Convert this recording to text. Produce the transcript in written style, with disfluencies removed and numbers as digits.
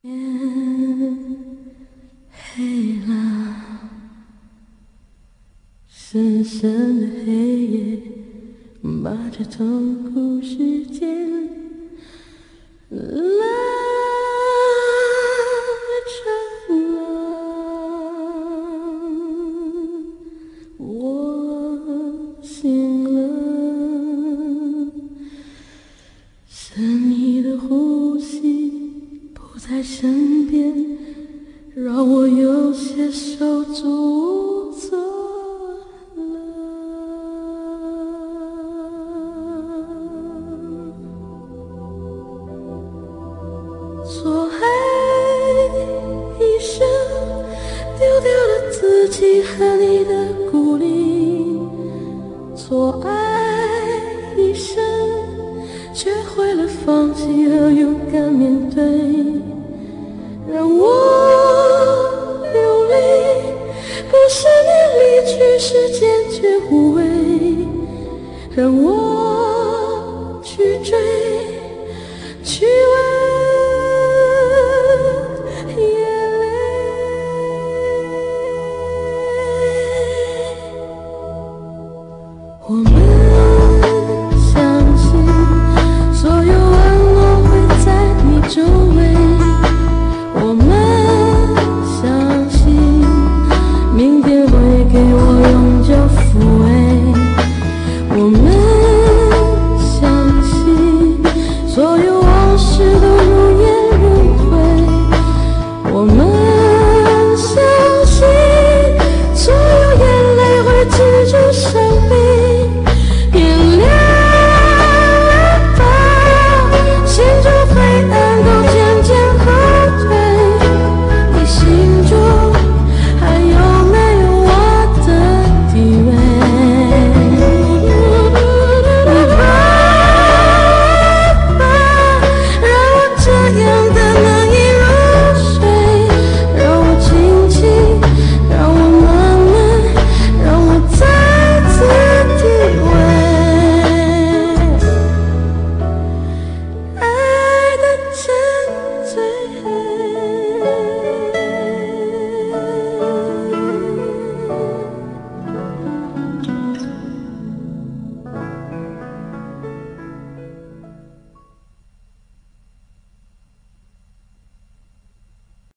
天黑了，深深的黑夜把这痛苦时间拉长了，我醒了，是你的呼吸不在身边，让我有些手足无措了。做爱一生，丢掉了自己和你的鼓励；做爱一生，学会了放弃和勇敢面对。让我流泪，不是你离去时坚决无畏，让我